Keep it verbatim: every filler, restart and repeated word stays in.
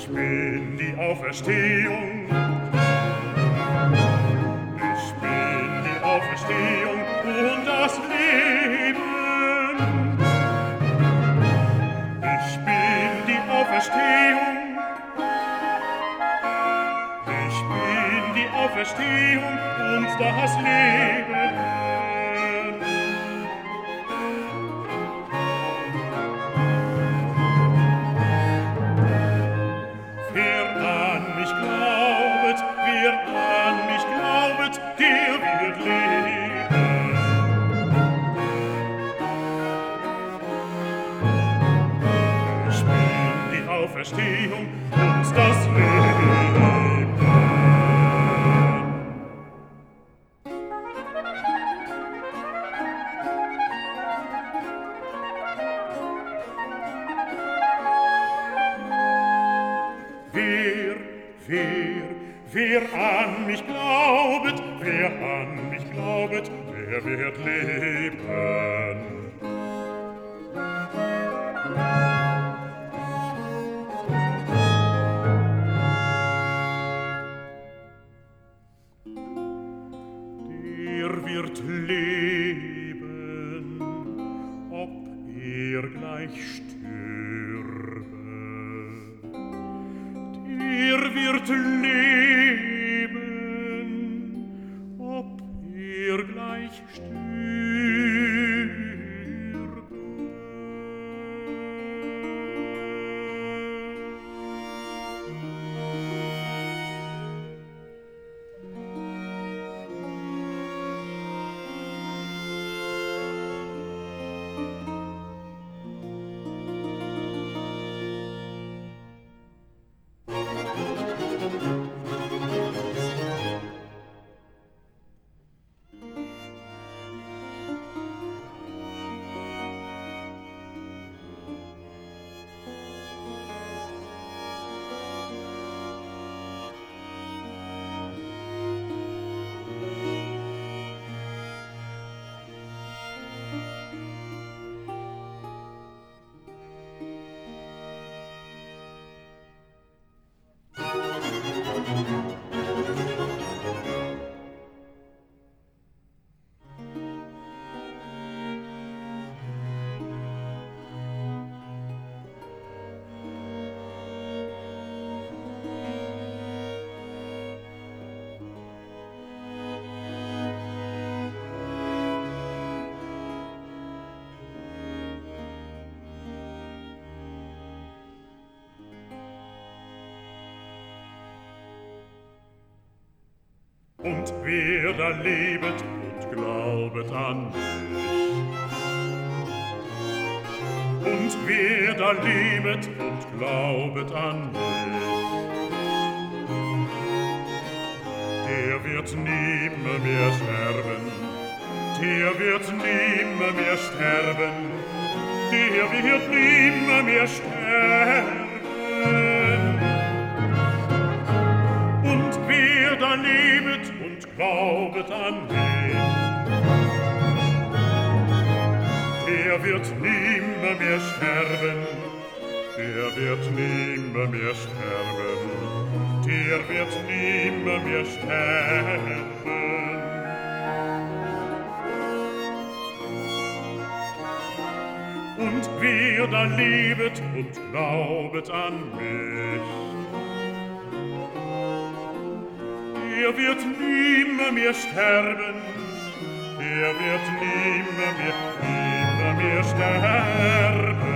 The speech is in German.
Ich bin die Auferstehung. Ich bin die Auferstehung und das Leben. Ich bin die Auferstehung. Ich bin die Auferstehung und das Leben. Wer an mich glaubet, wer an mich glaubet, der wird leben. Ich bin die Auferstehung und das Leben. Wer, wer, wer an mich glaubet, wer an mich glaubet, der wird leben. Der wird leben, ob er gleich stürbe. Er wird leben, ob er gleich stürbe. Und wer da lebet und glaubet an mich, und wer da lebet und glaubet an mich, der wird nimmermehr sterben, der wird nimmermehr sterben, der wird nimmermehr sterben. Und wer da lebet und glaubet an mich, der wird nimmermehr sterben, der wird nimmermehr sterben, der wird nimmermehr sterben. Und wer da lebet und glaubet an mich, er wird nimmermehr sterben, er wird nimmermehr, nimmermehr sterben.